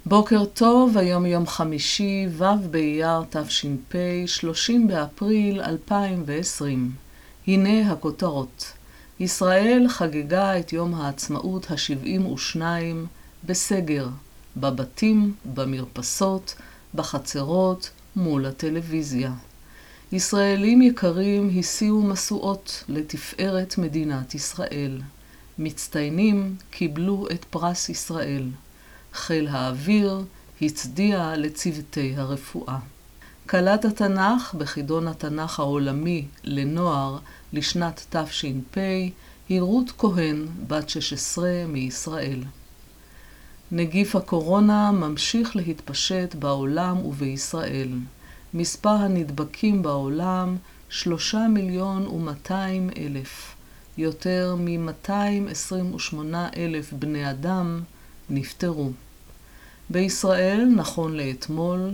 בוקר טוב, היום יום חמישי, ו' באייר תש"פ, 30 באפריל 2020. הנה הכותרות. ישראל חגגה את יום העצמאות ה-72 בסגר, בבתים, במרפסות, בחצרות, מול הטלוויזיה. ישראלים יקרים הסיעו מסועות לתפארת מדינת ישראל. מצטיינים קיבלו את פרס ישראל. חיל האוויר הצדיע לצוותי הרפואה. קלת התנ"ך בחידון התנ"ך העולמי לנוער לשנת תש"פ היא רות כהן, בת 16 מישראל. נגיף הקורונה ממשיך להתפשט בעולם ובישראל. מספר הנדבקים בעולם 3,200,000. יותר מ-228,000 בני אדם נפטרו. בישראל, נכון לאתמול,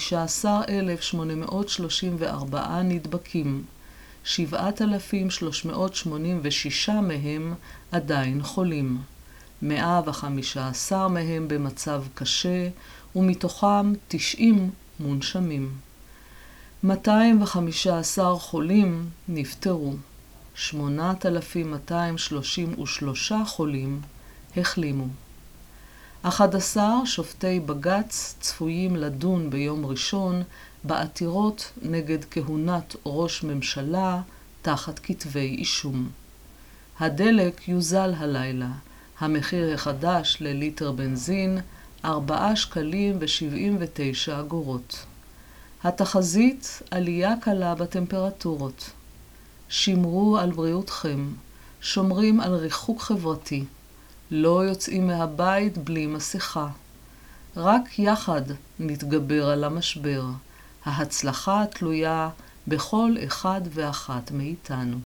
15,834 נדבקים, 7,386 מהם עדיין חולים, 115 מהם במצב קשה, ומתוכם 90 מונשמים. 215 חולים נפטרו, 8,233 חולים החלימו. 11 שופטי בג"ץ צפויים לדון ביום ראשון בעתירות נגד כהונת ראש ממשלה תחת כתבי אישום. הדלק יוזל הלילה. המחיר החדש לליטר בנזין 4.79 שקלים. התחזית עלייה קלה בטמפרטורות. שמרו על בריאותכם, שומרים על ריחוק חברתי. לא יוצאים מהבית בלי מסכה. רק יחד נתגבר על המשבר. ההצלחה תלויה בכל אחד ואחת מאיתנו.